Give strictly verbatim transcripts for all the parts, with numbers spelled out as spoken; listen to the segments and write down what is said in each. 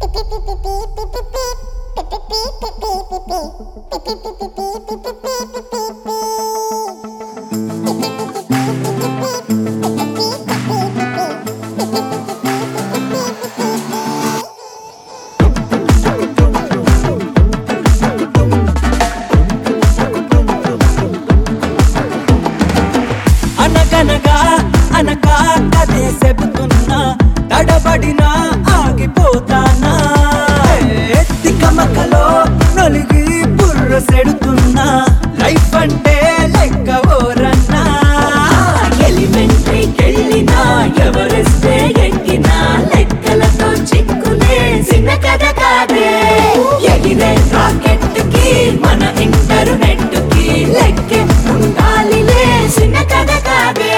అనగనగా అనగా కదే చెబుతున్నా తడబడినా ఆగిపోతానా తికమకలో నలిగి బుర్ర సెడుతున్నా లైఫ్ అంటే లెక్క ఓరన్నా ఎలిమెంటరీకెళ్ళినా ఎవరెస్టే ఎక్కినా లెక్కలతో చిక్కులే చిన్న కథ కాదే ఎగిరే రాకెట్ కి మన ఇంటర్నెట్ కి లెక్కే ఉండాలిలే చిన్న కథ కాదే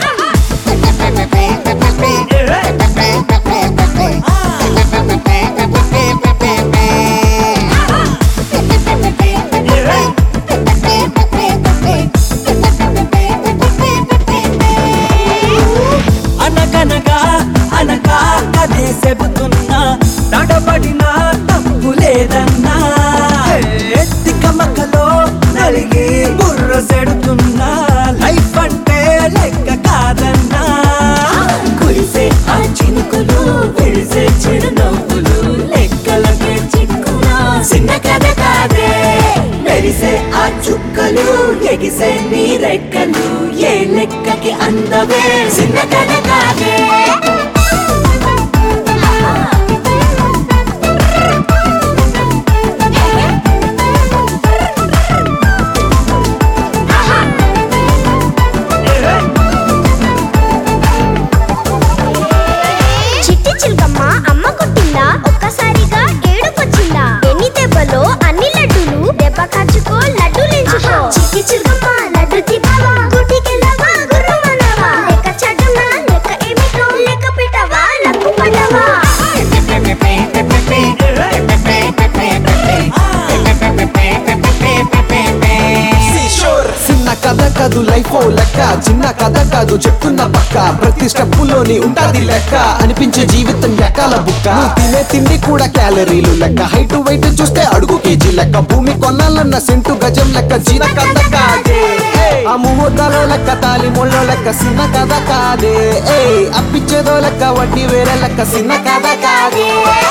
అనగనగా అనగా కదే చెబుతున్నా తడబడినా తప్పు లేదన్నా తికమకలో నలిగి బుర్ర సెడుతున్నా లైఫ్ అంటే లెక్క కాదన్నా కురిసే ఆ చినుకులు విడిసే చిరునవ్వులు లెక్కలకే చిక్కునా చిన్న కథ కాదే మెరిసే ఆ చుక్కలు ఎగిసే నీ రెక్కలు ఏ లెక్కకి అందవే చిన్న కథ కాదే చిట్టి చిలకమ్మ అమ్మ కొట్టిందా ఒక్కసారిగా ఏడుపొచ్చిందా ఎన్ని దెబ్బలో అన్ని లడ్డులు దెబ్బ కాచుకో లడ్డులేంచుకో చిట్టి చిలకమ్మ లడ్డు తిన్నావా గుడికెళ్ళవా గుర్రమన్నావా లెక్క చట్టమా లెక్క ఏమిటో లెక్క పెట్టవా లక్కు పడ్డవా చిన్న కథ కాదు లైఫ్ ఓ లెక్క చిన్న కథ కాదు చెప్తున్న పక్క ప్రతి స్టెప్పులోని ఉంటాది లెక్క అనిపించే జీవితం ఎక్కాల బుక్క తినే తిండి కూడా క్యాలరీలు లెక్క హైట్ వెయిట్ చూస్తే అడుగు కేజీ లెక్క భూమి కొనాలన్న సెంటు గజం లెక్క చిన్న కథ కాదే ఆ ముహూర్తాలో లెక్క తాలి ముళ్ళో లెక్క చిన్న కథ కాదే అప్పిచ్చేదో లెక్క వడ్డీ వేరే లెక్క చిన్న కథ కాదే